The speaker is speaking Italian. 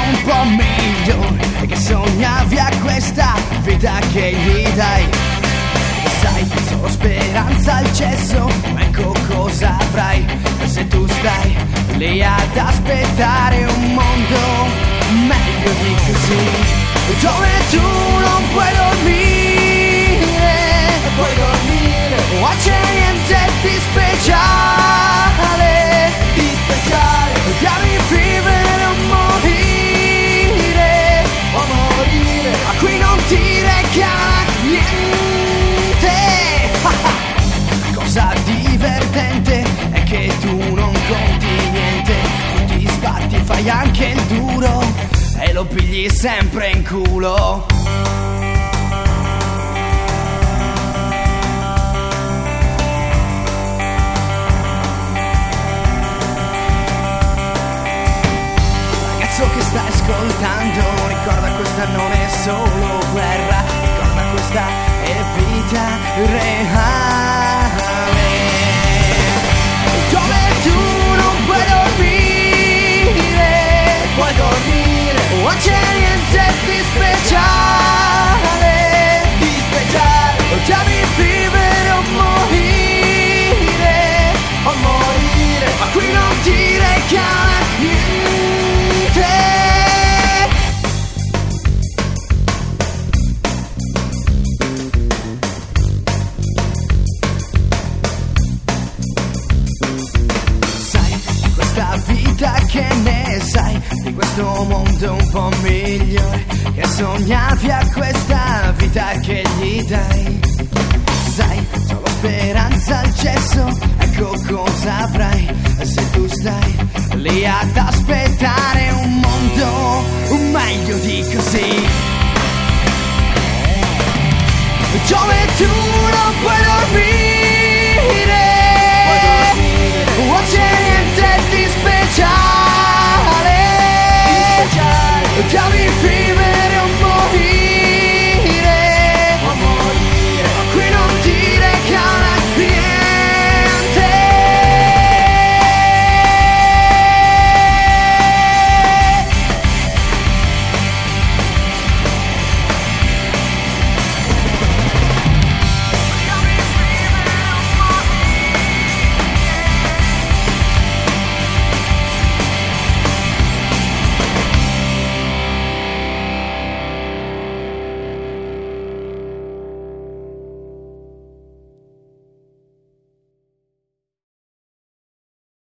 un po' migliore, e che sognavi a questa vita che gli dai. Sai, solo speranza al cesso, ma ecco cosa avrai se tu stai lì ad aspettare un mondo meglio di così, dove tu non puoi dormire, non c'è niente di speciale, devi vivere o morire, ma qui non ti regala niente. Cosa divertente è che tu non conti niente, tu ti sbatti, fai anche il duro e lo pigli sempre in culo. Ragazzo che stai ascoltando, ricorda questa non è solo guerra, ricorda questa è vita reale, dove tu non puoi dormire, non c'è niente di speciale, devi vivere o morire, ma qui non ti regala niente. Vita che ne sai di questo mondo un po' migliore, che sognavi a questa vita che gli dai. Sai, solo speranza al cesso, ecco cosa avrai se tu stai lì ad aspettare un mondo meglio di così, dove tu non puoi dormire, non c'è niente di speciale, devi